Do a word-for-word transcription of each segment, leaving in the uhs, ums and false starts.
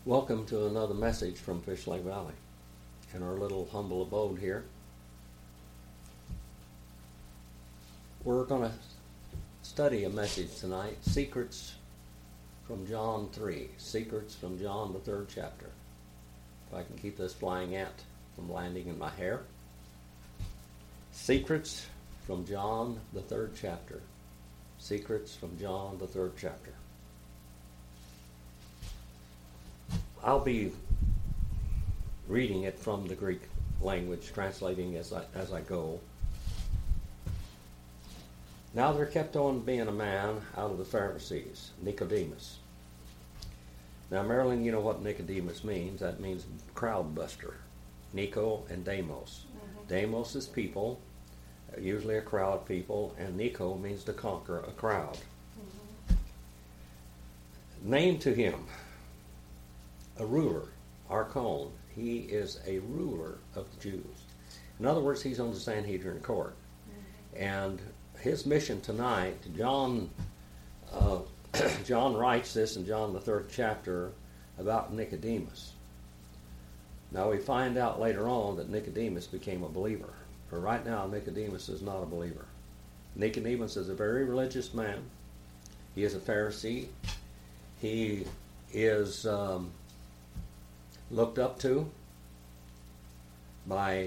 Welcome to another message from Fish Lake Valley in our little humble abode here. We're going to study a message tonight, Secrets from John three, Secrets from John the third chapter. If I can keep this flying ant from landing in my hair. Secrets from John the third chapter. Secrets from John the third chapter. I'll be reading it from the Greek language, translating as I, as I go. Now there kept on being a man out of the Pharisees, Nicodemus. Now, Marilyn, you know what Nicodemus means. That means crowd buster. Nico and Demos. Mm-hmm. Demos is people, usually a crowd of people, and Nico means to conquer a crowd. Mm-hmm. Named to him a ruler, Archon. He is a ruler of the Jews. In other words, he's on the Sanhedrin court. Mm-hmm. And his mission tonight, John uh, John writes this in John the third chapter about Nicodemus. Now we find out later on that Nicodemus became a believer. But right now, Nicodemus is not a believer. Nicodemus is a very religious man. He is a Pharisee. He is um, looked up to by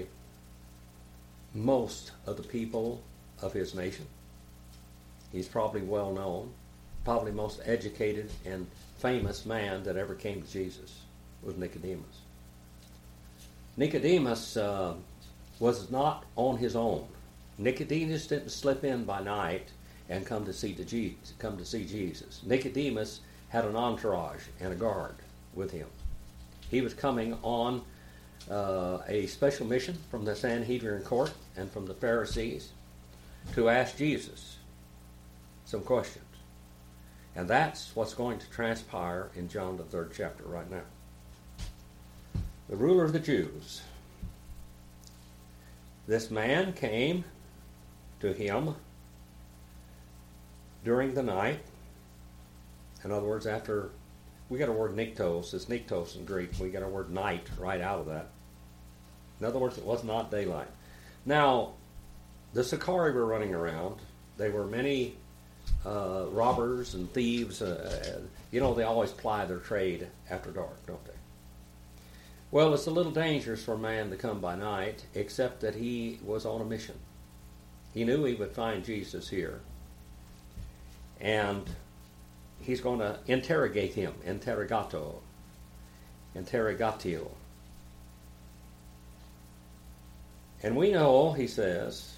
most of the people of his nation. He's probably well known, probably most educated and famous man that ever came to Jesus was Nicodemus. Nicodemus uh, was not on his own. Nicodemus didn't slip in by night and come to see the Je- come to see Jesus. Nicodemus had an entourage and a guard with him. He was coming on uh, a special mission from the Sanhedrin court and from the Pharisees to ask Jesus some questions. And that's what's going to transpire in John the third chapter right now. The ruler of the Jews. This man came to him during the night. In other words, after we got a word niktos, it's niktos in Greek. We got a word night right out of that. In other words, it was not daylight. Now, the Sicarii were running around. There were many uh, robbers and thieves. Uh, you know, they always ply their trade after dark, don't they? Well, it's a little dangerous for a man to come by night, except that he was on a mission. He knew he would find Jesus here. And he's going to interrogate him, interrogato, interrogatio. And we know, he says,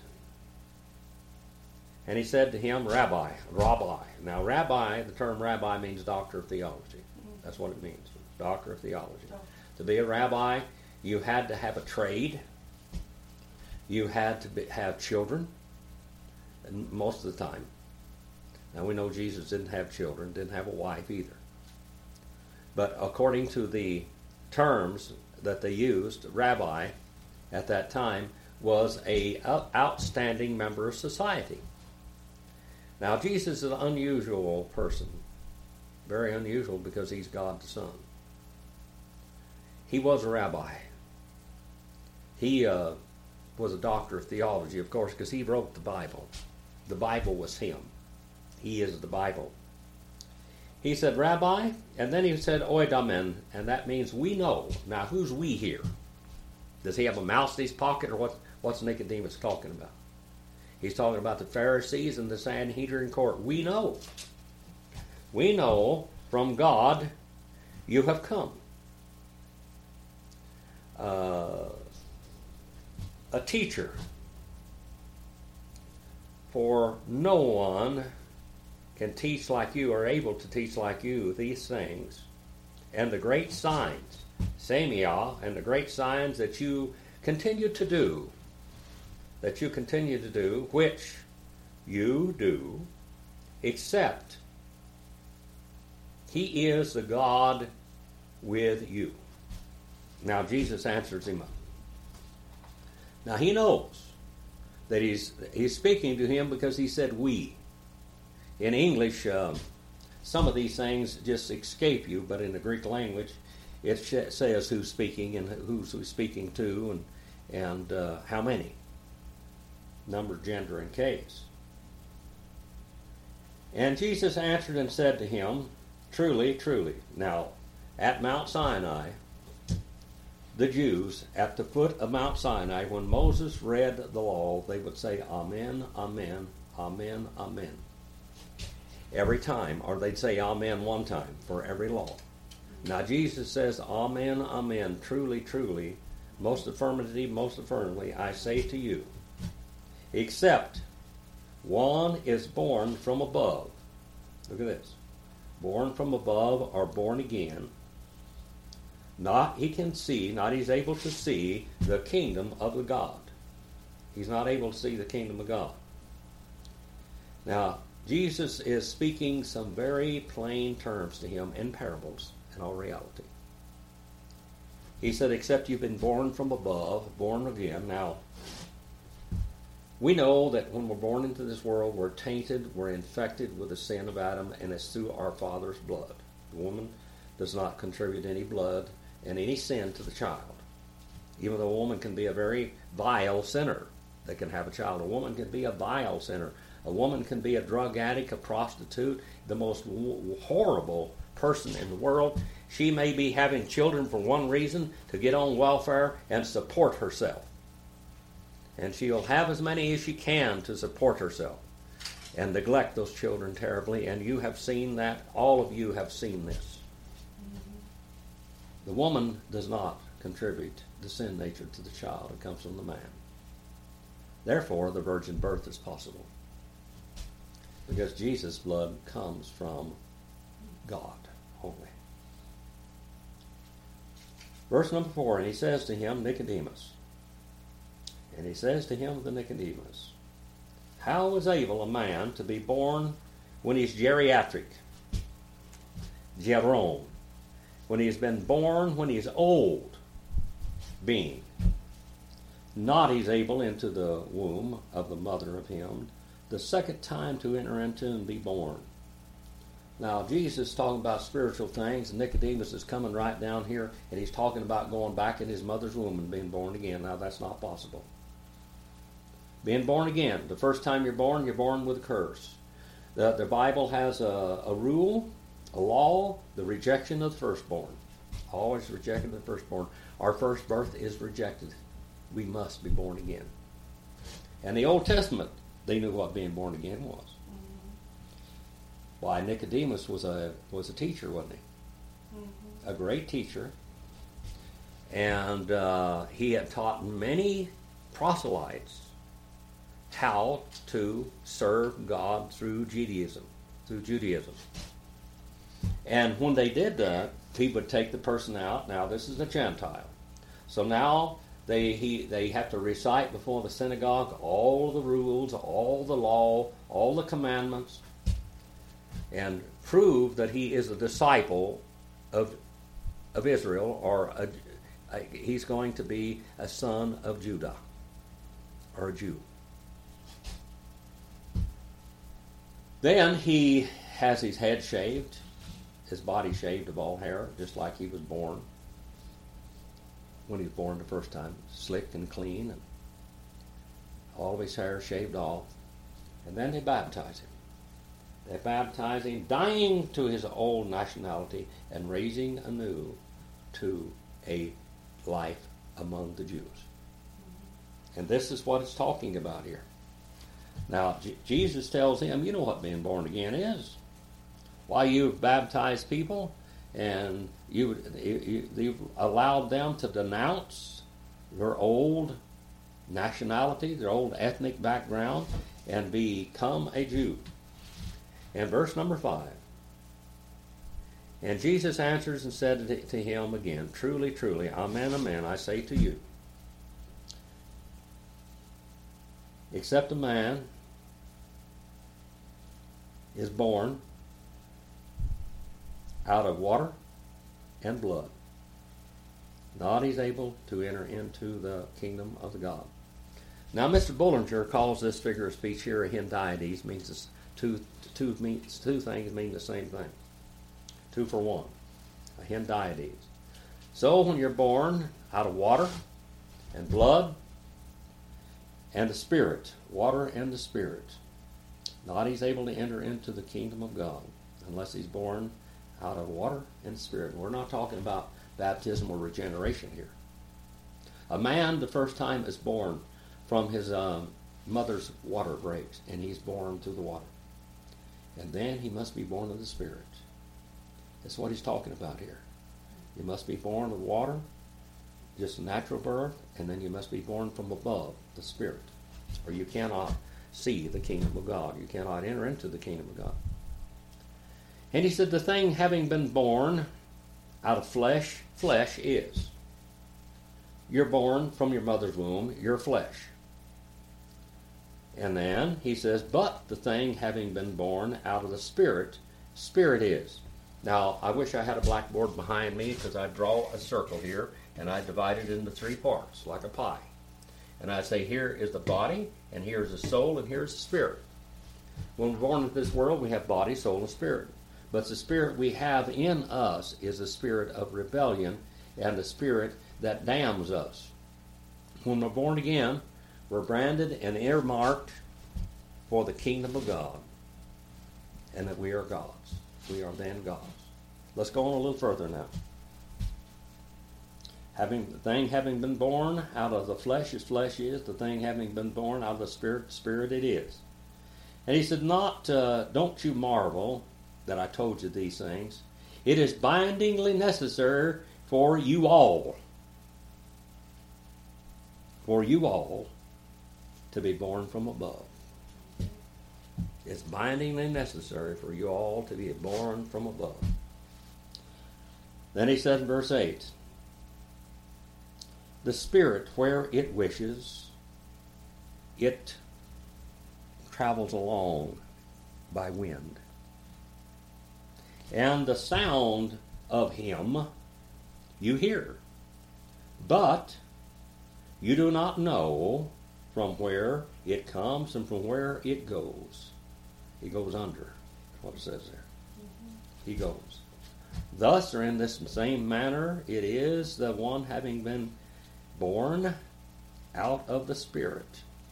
and he said to him, Rabbi, Rabbi. Now, Rabbi, the term Rabbi means doctor of theology. That's what it means, doctor of theology. To be a rabbi, you had to have a trade. You had to be, have children, and most of the time. Now we know Jesus didn't have children, didn't have a wife either. But according to the terms that they used, rabbi at that time was a outstanding member of society. Now Jesus is an unusual person, very unusual because he's God the Son. He was a rabbi. He uh, was a doctor of theology, of course, because he wrote the Bible. The Bible was him. He is the Bible. He said, Rabbi, and then he said, oidamen, and that means we know. Now, who's we here? Does he have a mouse in his pocket, or what, what's Nicodemus talking about? He's talking about the Pharisees and the Sanhedrin court. We know. We know from God you have come. Uh, a teacher. For no one can teach like you, or able to teach like you, these things, and the great signs, semia, and the great signs that you continue to do, that you continue to do, which you do, except he is the God with you. Now Jesus answers him up. Now he knows that he's he's speaking to him because he said we. In English, um, some of these things just escape you, but in the Greek language, it sh- says who's speaking and who's who's speaking to, and and uh, how many. Number, gender, and case. And Jesus answered and said to him, truly, truly. Now, at Mount Sinai, the Jews, at the foot of Mount Sinai, when Moses read the law, they would say, Amen, Amen, Amen, Amen. Every time, or they'd say Amen one time for every law. Now Jesus says, Amen, Amen, truly, truly, most affirmative, most affirmatively, I say to you, except one is born from above. Look at this. Born from above or born again. Not he can see, not he's able to see the kingdom of the God. He's not able to see the kingdom of God. Now, Jesus is speaking some very plain terms to him in parables in all reality. He said, except you've been born from above, born again. Now, we know that when we're born into this world, we're tainted, we're infected with the sin of Adam, and it's through our father's blood. The woman does not contribute any blood and any sin to the child. Even though a woman can be a very vile sinner, they can have a child. A woman can be a vile sinner. A woman can be a drug addict, a prostitute, the most w- horrible person in the world. She may be having children for one reason, to get on welfare and support herself. And she'll have as many as she can to support herself and neglect those children terribly. And you have seen that. All of you have seen this. The woman does not contribute the sin nature to the child. It comes from the man. Therefore, the virgin birth is possible. Because Jesus' blood comes from God only. Verse number four, and he says to him, Nicodemus, and he says to him, the Nicodemus, how is able a man to be born when he's geriatric? Geron. When he has been born when he is old being. Not he's able into the womb of the mother of him the second time to enter into and be born. Now, Jesus is talking about spiritual things, and Nicodemus is coming right down here, and he's talking about going back in his mother's womb and being born again. Now, that's not possible. Being born again, the first time you're born, you're born with a curse. The, the Bible has a, a rule, a law, the rejection of the firstborn. Always rejecting the firstborn. Our first birth is rejected. We must be born again. And the Old Testament, they knew what being born again was. Why, Nicodemus was a was a teacher, wasn't he? Mm-hmm. A great teacher. And uh, he had taught many proselytes how to serve God through Judaism, through Judaism. And when they did that, he would take the person out. Now, this is a Gentile. So now they he they have to recite before the synagogue all the rules, all the law, all the commandments, and prove that he is a disciple of of Israel, or a, a, he's going to be a son of Judah, or a Jew. Then he has his head shaved, his body shaved of all hair, just like he was born. When he was born the first time, slick and clean, and all of his hair shaved off. And then they baptize him. They baptize him, dying to his old nationality and raising anew to a life among the Jews. And this is what it's talking about here. Now, J- Jesus tells him, you know what being born again is. Why, you've baptized people, and you, you, you've allowed them to denounce their old nationality, their old ethnic background, and become a Jew. And verse number five. And Jesus answers and said to him again, truly, truly, amen, amen, I say to you, except a man is born out of water and blood, not he's able to enter into the kingdom of the God. Now, Mister Bullinger calls this figure of speech here a hendiades, means this two two means two things mean the same thing. Two for one. A hendiades. So when you're born out of water and blood and the Spirit, water and the Spirit, not he's able to enter into the kingdom of God unless he's born out of water and Spirit. We're not talking about baptism or regeneration here. A man, the first time, is born from his um, mother's water breaks, and he's born through the water. And then he must be born of the Spirit. That's what he's talking about here. You must be born of water, just natural birth, and then you must be born from above, the Spirit. Or you cannot see the kingdom of God. You cannot enter into the kingdom of God. And he said, the thing having been born out of flesh, flesh is. You're born from your mother's womb, you're flesh. And then he says, but the thing having been born out of the Spirit, Spirit is. Now, I wish I had a blackboard behind me because I'd draw a circle here and I'd divide it into three parts, like a pie. And I'd say, here is the body, and here's the soul, and here's the spirit. When we're born into this world, we have body, soul, and spirit. But the spirit we have in us is the spirit of rebellion and the spirit that damns us. When we're born again, we're branded and earmarked for the kingdom of God, and that we are God's. We are then God's. Let's go on a little further now. Having the thing having been born out of the flesh as flesh is, the thing having been born out of the spirit, spirit it is. And he said, not, uh, don't you marvel that I told you these things. It is bindingly necessary for you all, for you all to be born from above. It's bindingly necessary for you all to be born from above. Then he said in verse eight, the Spirit, where it wishes, it travels along by wind. And the sound of him you hear, but you do not know from where it comes and from where it goes. He goes under. That's what it says there. Mm-hmm. He goes. Thus, or in this same manner, it is the one having been born out of the Spirit.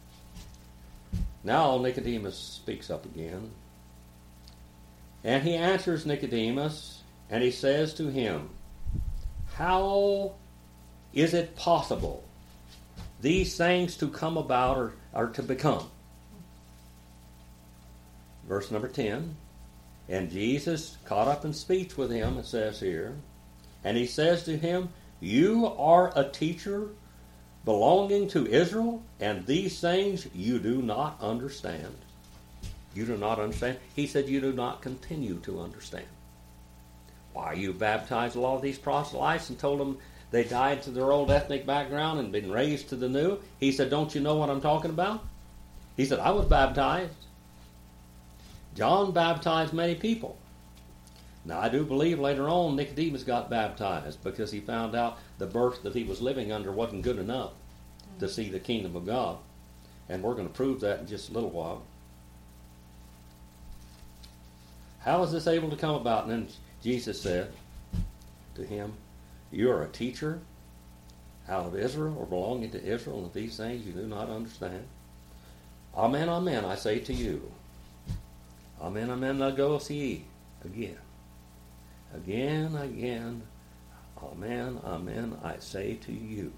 Now Nicodemus speaks up again. And he answers Nicodemus, and he says to him, how is it possible these things to come about or, or to become? Verse number ten. And Jesus caught up in speech with him, it says here, and he says to him, you are a teacher belonging to Israel, and these things you do not understand. You do not understand? He said you do not continue to understand. Why, you baptized a lot of these proselytes and told them they died to their old ethnic background and been raised to the new. He said, don't you know what I'm talking about? He said, I was baptized. John baptized many people. Now, I do believe later on Nicodemus got baptized because he found out the birth that he was living under wasn't good enough to see the kingdom of God. And we're going to prove that in just a little while. How is this able to come about? And then Jesus said to him, you are a teacher out of Israel, or belonging to Israel, and these things you do not understand. Amen, amen, I say to you. Amen, amen, agos ye. Again. Again, again. Amen, amen, I say to you.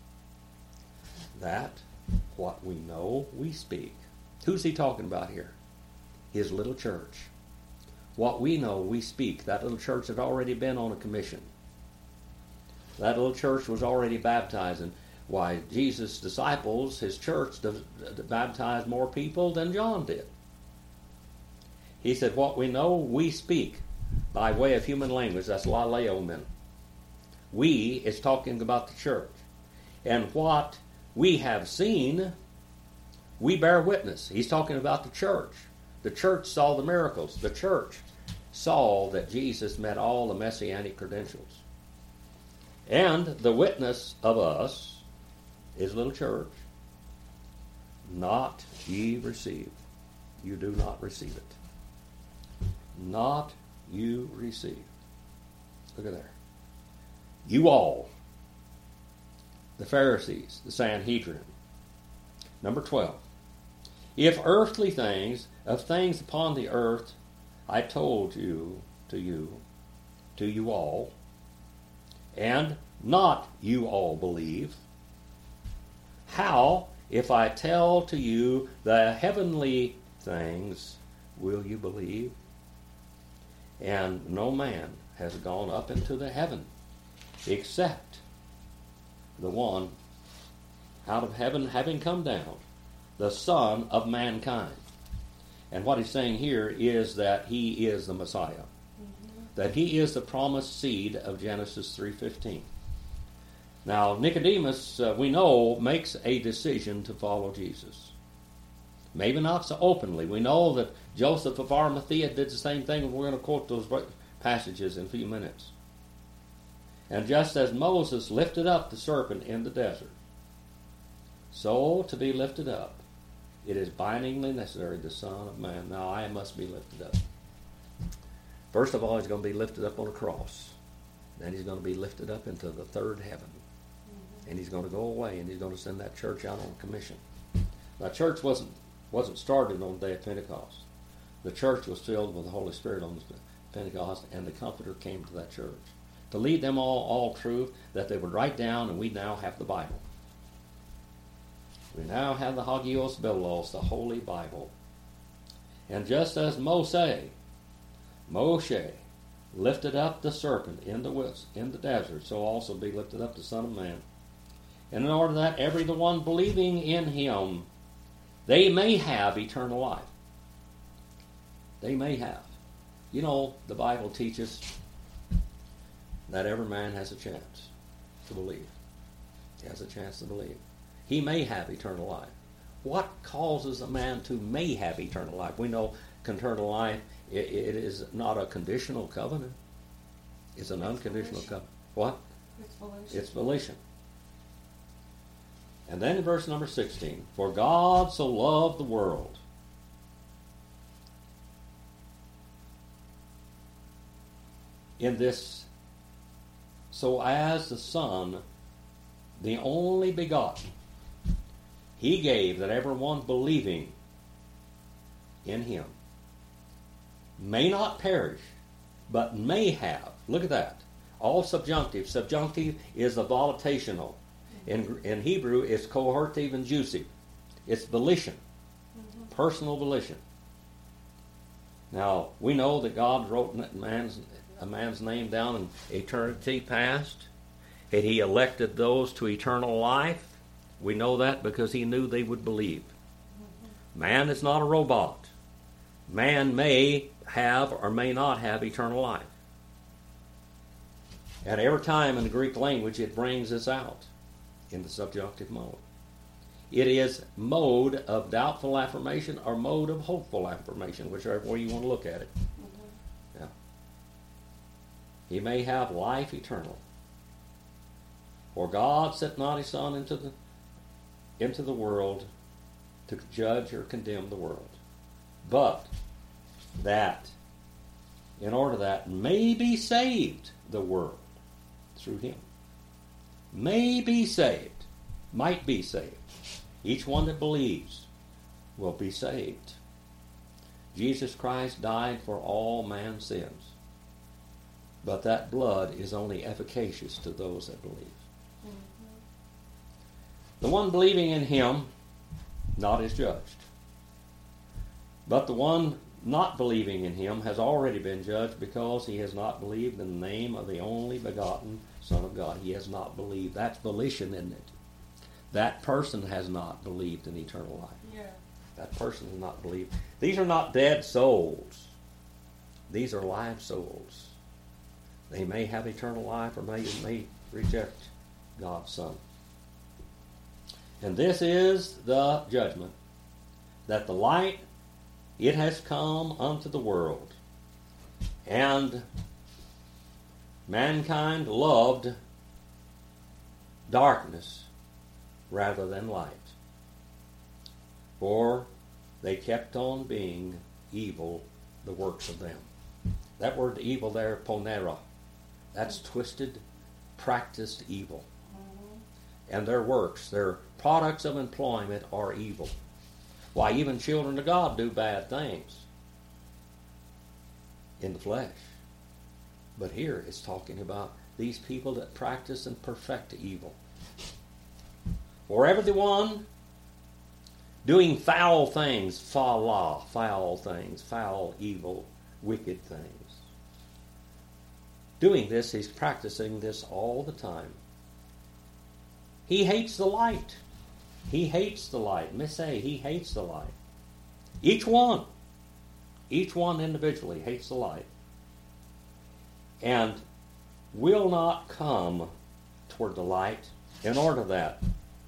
That what we know, we speak. Who's he talking about here? His little church. What we know, we speak. That little church had already been on a commission. That little church was already baptizing. Why, Jesus' disciples, his church, baptized more people than John did. He said, what we know, we speak by way of human language. That's laleomen. We is talking about the church. And what we have seen, we bear witness. He's talking about the church. The church saw the miracles. The church saw that Jesus met all the messianic credentials. And the witness of us is little church. Not ye receive. You do not receive it. Not you receive. Look at there. You all, the Pharisees, the Sanhedrin. Number twelve. If earthly things, of things upon the earth, I told you, to you, to you all, and not you all believe, how, if I tell to you the heavenly things, will you believe? And no man has gone up into the heaven except the one out of heaven having come down, the Son of mankind. And what he's saying here is that he is the Messiah, mm-hmm. that he is the promised seed of Genesis three fifteen. Now, Nicodemus, uh, we know, makes a decision to follow Jesus. Maybe not so openly. We know that Joseph of Arimathea did the same thing, and we're going to quote those passages in a few minutes. And just as Moses lifted up the serpent in the desert, so to be lifted up, it is bindingly necessary the Son of Man. Now I must be lifted up. First of all, he's going to be lifted up on a cross. Then he's going to be lifted up into the third heaven. Mm-hmm. And he's going to go away, and he's going to send that church out on commission. Now, church wasn't wasn't started on the day of Pentecost. The church was filled with the Holy Spirit on Pentecost, and the Comforter came to that church to lead them all all truth that they would write down, and we now have the Bible. We now have the Hagios Biblos, the Holy Bible. And just as Moshe, Moshe lifted up the serpent in the in the desert, so also be lifted up the Son of Man. And in order that every the one believing in him, they may have eternal life. They may have. You know, the Bible teaches that every man has a chance to believe. He has a chance to believe. He may have eternal life. What causes a man to may have eternal life? We know eternal life, it, it is not a conditional covenant. It's an unconditional covenant. What? It's volition. It's volition. And then in verse number sixteen, for God so loved the world in this, so as the Son, the only begotten, he gave that everyone believing in him may not perish, but may have. Look at that. All subjunctive. Subjunctive is a volitational. In, in Hebrew, it's coercive and juicy. It's volition. Mm-hmm. Personal volition. Now, we know that God wrote man's, a man's name down in eternity past, and he elected those to eternal life. We know that because he knew they would believe. Mm-hmm. Man is not a robot. Man may have or may not have eternal life. At every time in the Greek language, it brings this out in the subjunctive mode. It is mode of doubtful affirmation or mode of hopeful affirmation, whichever way you want to look at it. Mm-hmm. Yeah. He may have life eternal. For God sent not his Son into the into the world to judge or condemn the world, but that in order that may be saved the world through him. May be saved, might be saved. Each one that believes will be saved. Jesus Christ died for all man's sins, but that blood is only efficacious to those that believe. Mm-hmm. The one believing in him not is judged, but the one not believing in him has already been judged because he has not believed in the name of the only begotten Son of God. He has not believed. That's volition, isn't it? That person has not believed in eternal life. Yeah. That person has not believed. These are not dead souls. These are live souls. They may have eternal life or may, may reject God's Son. And this is the judgment, that the light, it has come unto the world, and mankind loved darkness rather than light, for they kept on being evil, the works of them. That word evil there, ponera, that's twisted, practiced evil. And their works, their products of employment are evil. Why, even children of God do bad things in the flesh. But here it's talking about these people that practice and perfect evil. For everyone doing foul things, fala, foul things, foul, evil, wicked things. Doing this, he's practicing this all the time. He hates the light. He hates the light. Miss A, he hates the light. Each one, each one individually hates the light. And will not come toward the light in order that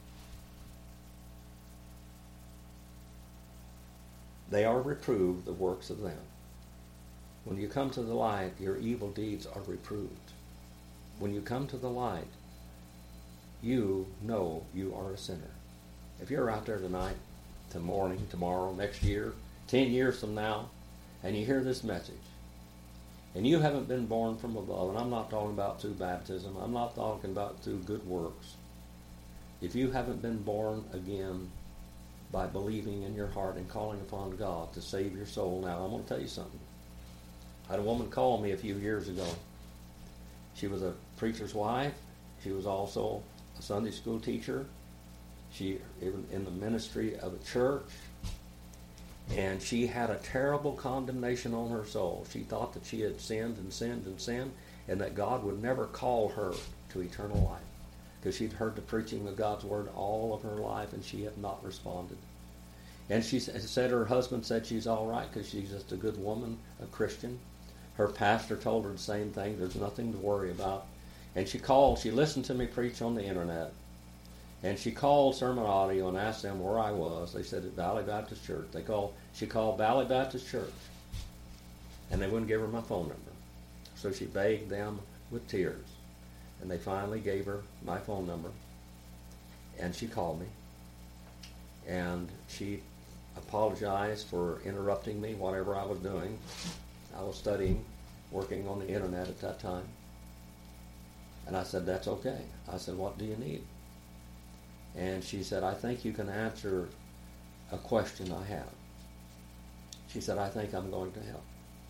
they are reproved the works of them. When you come to the light, your evil deeds are reproved. When you come to the light, you know you are a sinner. If you're out there tonight, tomorrow morning, tomorrow, next year, ten years from now, and you hear this message, and you haven't been born from above, and I'm not talking about through baptism, I'm not talking about through good works. If you haven't been born again by believing in your heart and calling upon God to save your soul, now I'm going to tell you something. I had a woman call me a few years ago. She was a preacher's wife. She was also a Sunday school teacher. She even in the ministry of a church. And she had a terrible condemnation on her soul. She thought that she had sinned and sinned and sinned, and that God would never call her to eternal life. Because she'd heard the preaching of God's word all of her life, and she had not responded. And she said her husband said she's all right because she's just a good woman, a Christian. Her pastor told her the same thing. There's nothing to worry about. And she called. She listened to me preach on the internet. And she called Sermon Audio and asked them where I was. They said at Valley Baptist Church. They called. She called Valley Baptist Church. And they wouldn't give her my phone number. So she begged them with tears. And they finally gave her my phone number. And she called me. And she apologized for interrupting me, whatever I was doing. I was studying, working on the internet at that time. And I said, that's okay. I said, what do you need? And she said, I think you can answer a question I have. She said, I think I'm going to hell.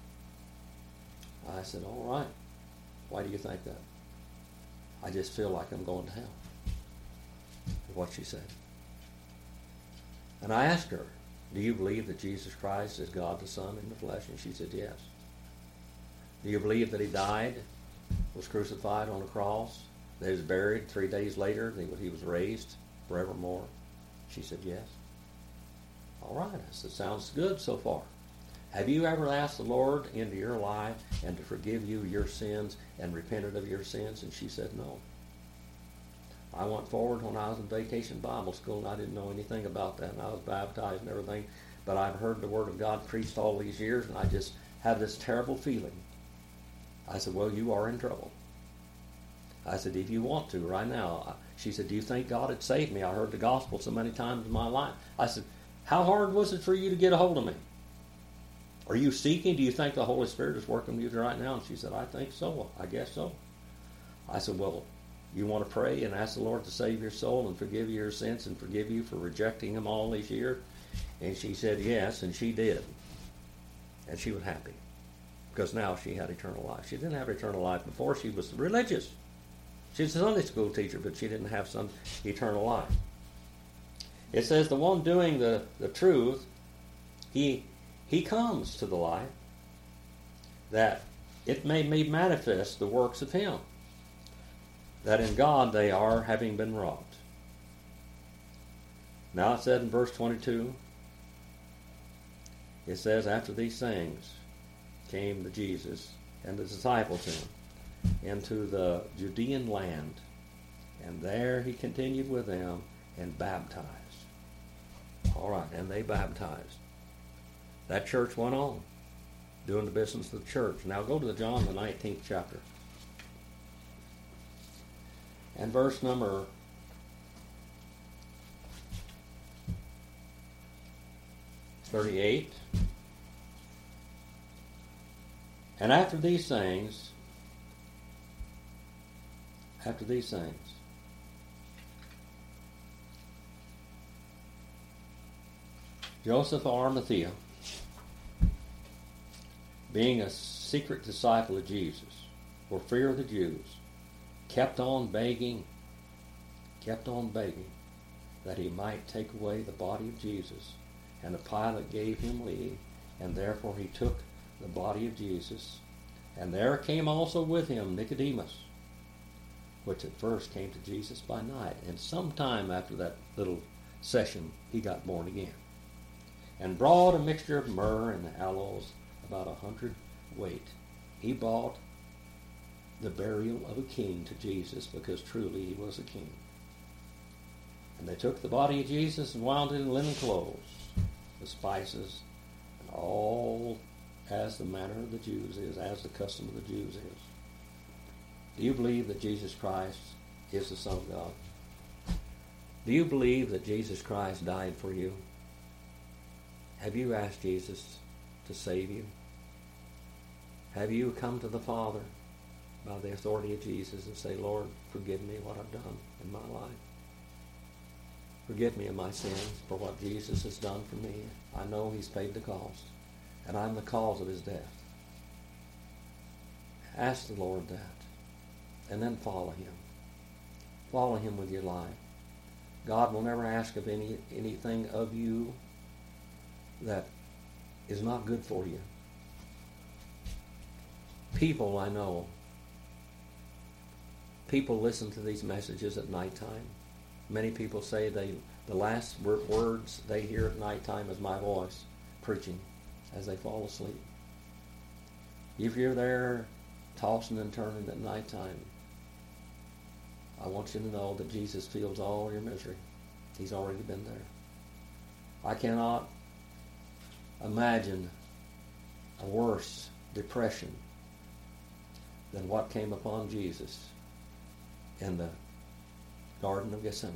I said, all right. Why do you think that? I just feel like I'm going to hell. That's what she said. And I asked her, do you believe that Jesus Christ is God the Son in the flesh? And she said, yes. Do you believe that he died, was crucified on a cross, that he was buried three days later, that he was raised forevermore? She said, yes. All right. I said, sounds good so far. Have you ever asked the Lord into your life and to forgive you your sins and repented of your sins? And she said, no. I went forward when I was in vacation Bible school, and I didn't know anything about that, and I was baptized and everything, but I've heard the Word of God preached all these years, and I just have this terrible feeling. I said, well, you are in trouble. I said, if you want to, right now. She said, do you think God had saved me? I heard the gospel so many times in my life. I said, how hard was it for you to get a hold of me? Are you seeking? Do you think the Holy Spirit is working with you right now? And she said, I think so. I guess so. I said, well, you want to pray and ask the Lord to save your soul and forgive you your sins and forgive you for rejecting him all these years? And she said yes, and she did. And she was happy because now she had eternal life. She didn't have eternal life before. She was religious. She was a Sunday school teacher, but she didn't have some eternal life. It says the one doing the, the truth, he he comes to the light, that it may be manifest the works of him, that in God they are, having been wrought. Now it said in verse twenty-two, it says, after these things came the Jesus and the disciples him into the Judean land, and there he continued with them and baptized. All right, and they baptized. That church went on, doing the business of the church. Now go to the John, the nineteenth chapter. And verse number thirty-eight. And after these things, after these things, Joseph of Arimathea, being a secret disciple of Jesus, for fear of the Jews, kept on begging, kept on begging that he might take away the body of Jesus. And the Pilate gave him leave, and therefore he took the body of Jesus. And there came also with him Nicodemus, which at first came to Jesus by night. And sometime after that little session, he got born again. And brought a mixture of myrrh and aloes, about a hundred weight. He bought the burial of a king to Jesus, because truly he was a king. And they took the body of Jesus and wound it in linen clothes, the spices, and all as the manner of the Jews is, as the custom of the Jews is. Do you believe that Jesus Christ is the Son of God? Do you believe that Jesus Christ died for you? Have you asked Jesus to save you? Have you come to the Father by the authority of Jesus and say, Lord, forgive me what I've done in my life? Forgive me of my sins for what Jesus has done for me. I know he's paid the cost, and I'm the cause of his death. Ask the Lord that, and then follow him. Follow him with your life. God will never ask of any anything of you that is not good for you. People I know, people listen to these messages at nighttime. Many people say they the last words they hear at nighttime is my voice preaching as they fall asleep. If you're there tossing and turning at nighttime, I want you to know that Jesus feels all your misery. He's already been there. I cannot imagine a worse depression than what came upon Jesus in the Garden of Gethsemane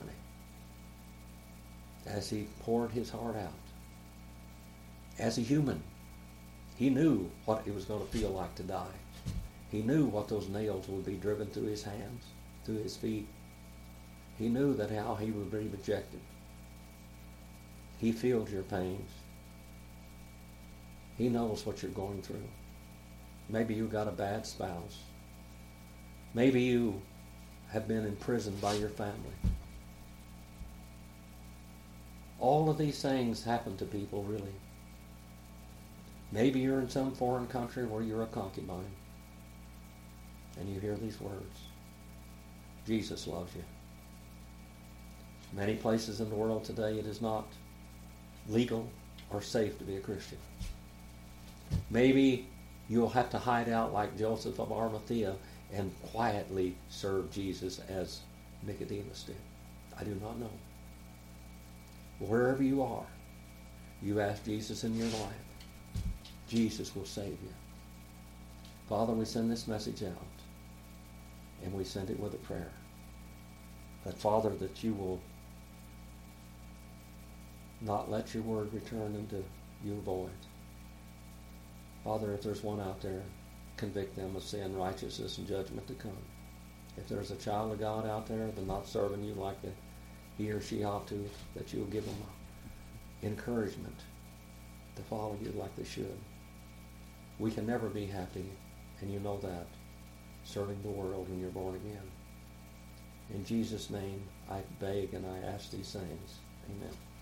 as he poured his heart out. As a human, he knew what it was going to feel like to die. He knew what those nails would be driven through his hands, through his feet. He knew that how he would be rejected. He feels your pains. He knows what you're going through. Maybe you got a bad spouse. Maybe you have been imprisoned by your family. All of these things happen to people, really. Maybe you're in some foreign country where you're a concubine, and you hear these words. Jesus loves you. Many places in the world today, it is not legal or safe to be a Christian. Maybe you'll have to hide out like Joseph of Arimathea and quietly serve Jesus as Nicodemus did. I do not know. Wherever you are, you ask Jesus in your life. Jesus will save you. Father, we send this message out, and we send it with a prayer. That, Father, that you will not let your word return into you void. Father, if there's one out there, convict them of sin, righteousness, and judgment to come. If there's a child of God out there that's not serving you like the, he or she ought to, that you'll give them encouragement to follow you like they should. We can never be happy, and you know that, serving the world when you're born again. In Jesus' name, I beg and I ask these things. Amen.